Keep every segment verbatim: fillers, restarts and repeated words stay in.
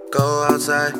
Go outside.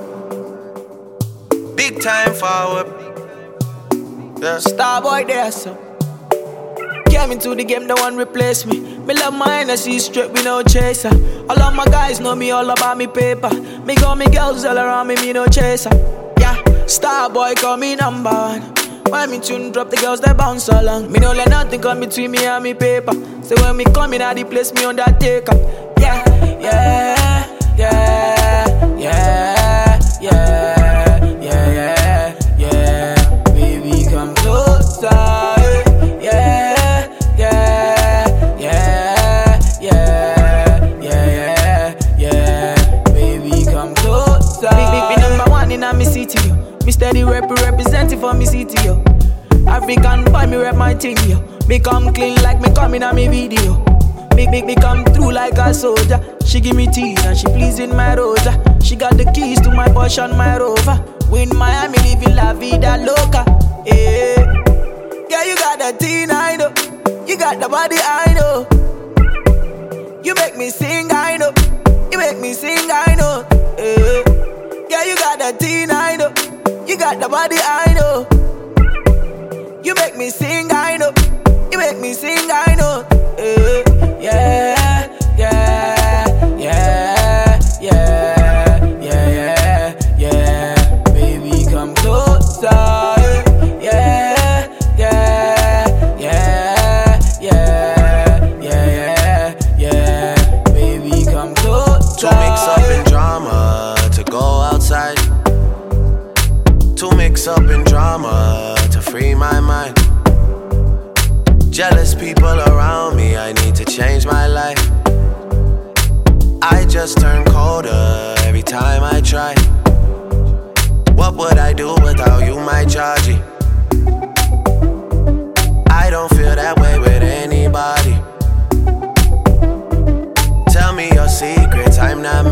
Big time forward. Yeah. Starboy there, so came into the game, the one replace me. Me love my energy straight, we no chaser. All of my guys know me all about me paper. Me got me girls all around me, me no chaser. Yeah, Starboy call me number one. When me tune drop, the girls they bounce along. Me no let nothing come between me and me paper. So when me come in, I the place me on that take up. Yeah, yeah, yeah, yeah, yeah, yeah, yeah, yeah. Baby, come closer. Yeah, yeah, yeah, yeah, yeah, yeah, yeah. Baby, come closer. Big, big, big number one in a me city, yo. Me steady rep representing for me city, yo. African boy, me rep my thing, yo. Me come clean like me coming on me video. Make, make me come through like a soldier. She give me tea and she pleasing my rosa. She got the keys to my Porsche and my Rover. We in Miami living la vida loca. Yeah, yeah, you got the teen, I know. You got the body, I know. You make me sing, I know. You make me sing, I know. Yeah, yeah, you got the teen, I know. You got the body, I know. You make me sing, I know. You make me sing, I know. Yeah, yeah, yeah, yeah, yeah, yeah, yeah, yeah. Baby, come closer. Yeah, yeah, yeah, yeah, yeah, yeah, yeah. Baby, come closer. To mix up in drama, to go outside. To mix up in drama, to free my mind. Jealous people around me, I need to change my life. I just turn colder every time I try. What would I do without you, my Georgie? I don't feel that way with anybody. Tell me your secrets, I'm not